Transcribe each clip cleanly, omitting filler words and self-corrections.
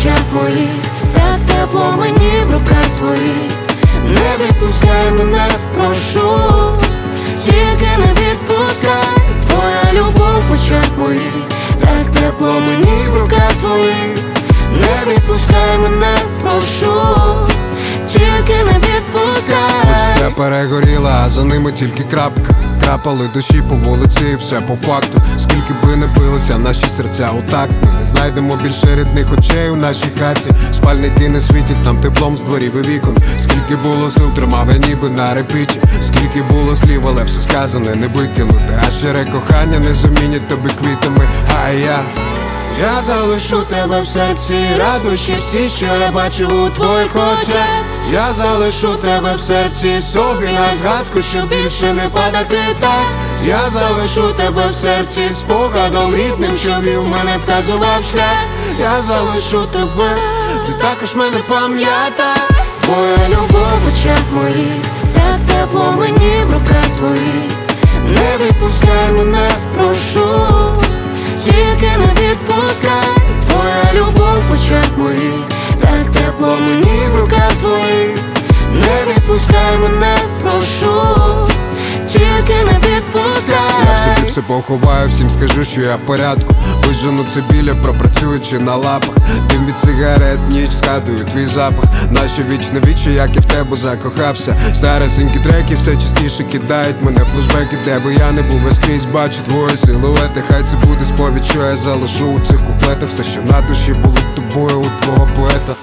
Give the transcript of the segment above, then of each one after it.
очах моїх, так тепло мені в руках твоїх. Не відпускай мене, прошу, тільки не відпускай. Твоя любов в очах моїх, так тепло мені в руках твоїх. Не відпускай мене, прошу, тільки не відпускай. Почта перегоріла, а за ними тільки крапка. Крапали душі по вулиці і все по факту. Скільки би не билися наші серця у такт, ми не знайдемо більше рідних очей у нашій хаті. Спальники не світять нам теплом з дворів і вікон. Скільки було сил, тримав я ніби на репіті. Скільки було слів, але все сказане не викинути. А щире кохання не замінять тобі квітами. А я залишу тебе в серці, радощі всі, що я бачив у твоїх очах. Я залишу тебе в серці собі на згадку, щоб більше не падати так. Я залишу тебе в серці спогадом рідним, що вів мене, вказував шлях. Я залишу тебе, ти також мене пам'ятай. Твоя любов в очах моїх, так тепло мені в руках твоїх. Не відпускай мене, прошу, тільки не відпускай. Твоя любов в очах моїх, так тепло мені в руках твоїх. Не відпускай мене, прошу, тільки не відпускай. Я в собі все поховаю, всім скажу, що я в порядку. Вижену це біля, пропрацюючи на лапах. Дим від сигарет, ніч, згадую твій запах. Наші вічне вічі, як я в тебе закохався. Старесенькі треки все частіше кидають мене флешбеки, де би я не був, я скрізь бачу твої силуети. Хай це буде сповідь, що я залишу у цих куплетах. Все, що на душі було тобою у твого поета.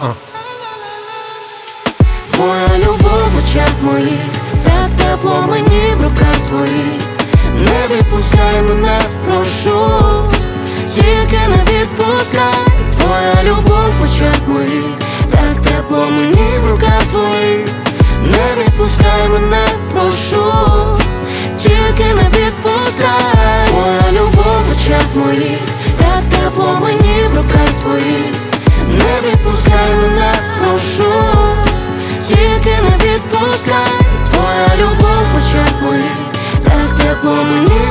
Твоя любов в очах моїх, так тепло мені в руках твоїх. Не відпускай мене, прошу, тільки не відпускай. Твоя любов в очах моїх, так тепло мені в руках твоїх. Не відпускай мене, прошу, тільки не відпускай. Твоя любов в очах моїх, так тепло мені в руках твоїх. Не відпускай мене, прошу, тільки не відпускай. Твоя любов в очах моїх, так тепло мені